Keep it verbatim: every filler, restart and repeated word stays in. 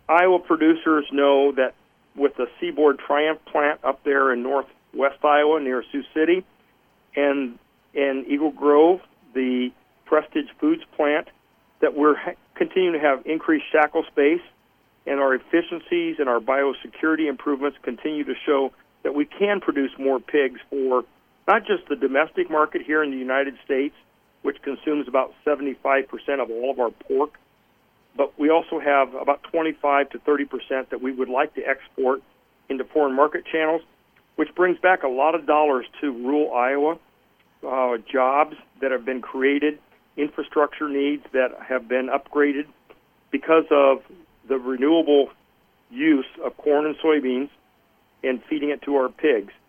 Iowa producers know that with the Seaboard Triumph plant up there in northwest Iowa near Sioux City, and in Eagle Grove, the Prestige Foods plant, that we're ha- continuing to have increased shackle space, and our efficiencies and our biosecurity improvements continue to show that we can produce more pigs for not just the domestic market here in the United States, which consumes about seventy-five percent of all of our pork, but we also have about twenty-five to thirty percent that we would like to export into foreign market channels, which brings back a lot of dollars to rural Iowa, uh, jobs that have been created, infrastructure needs that have been upgraded because of the renewable use of corn and soybeans and feeding it to our pigs.